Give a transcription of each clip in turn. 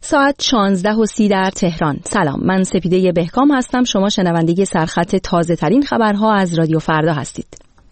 ساعت 16:30 در تهران. سلام، من سپیده بهکام هستم. شما شنونده سرخط تازه ترین خبرها از رادیو فردا هستید.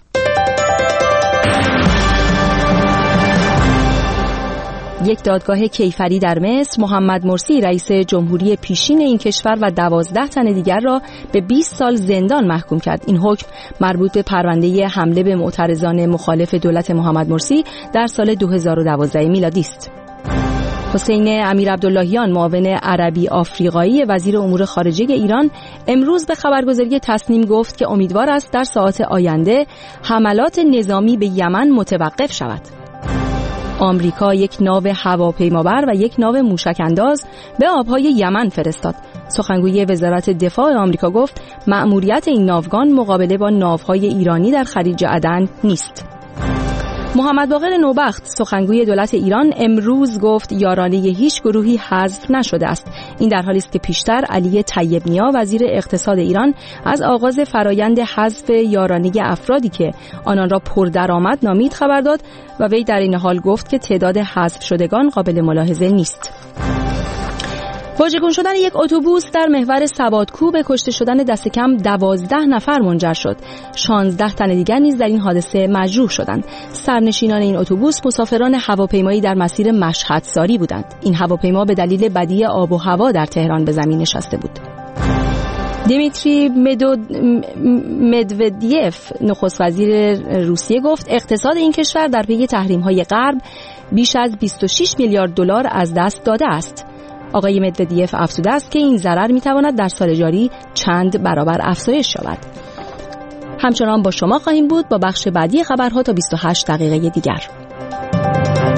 یک دادگاه کیفری در مصر محمد مرسی رئیس جمهوری پیشین این کشور و 12 تن دیگر را به 20 سال زندان محکوم کرد. این حکم مربوط به پرونده حمله به معترضان مخالف دولت محمد مرسی در سال 2012 میلادی است. حسین امیرعبداللهیان معاون عربی آفریقایی وزیر امور خارجه ایران امروز به خبرگزاری تسنیم گفت که امیدوار است در ساعات آینده حملات نظامی به یمن متوقف شود. آمریکا یک ناو هواپیمابر و یک ناو موشک‌انداز به آبهای یمن فرستاد. سخنگوی وزارت دفاع آمریکا گفت مأموریت این ناوگان مقابله با ناوهای ایرانی در خلیج عدن نیست. محمد باقر نوبخت سخنگوی دولت ایران امروز گفت یارانه هیچ گروهی حذف نشده است. این در حالی است که پیشتر علی طیب نیا وزیر اقتصاد ایران از آغاز فرایند حذف یارانه افرادی که آنان را پردرآمد نامید خبر داد و وی در این حال گفت که تعداد حذف شدگان قابل ملاحظه نیست. واژگون شدن یک اتوبوس در محور سوادکوه به کشته شدن دست کم 12 نفر منجر شد. 16 تن دیگر نیز در این حادثه مجروح شدند. سرنشینان این اتوبوس مسافران هواپیمایی در مسیر مشهدساری بودند. این هواپیما به دلیل بدی آب و هوا در تهران به زمین نشسته بود. دیمیتری مدودیف نخست وزیر روسیه گفت اقتصاد این کشور در پی تحریم‌های غرب بیش از 26 میلیارد دلار از دست داده است. آقای مدودیف افزوده است که این ضرر میتواند در سال جاری چند برابر افزایش یابد. همچنان با شما خواهیم بود با بخش بعدی خبرها تا 28 دقیقه دیگر.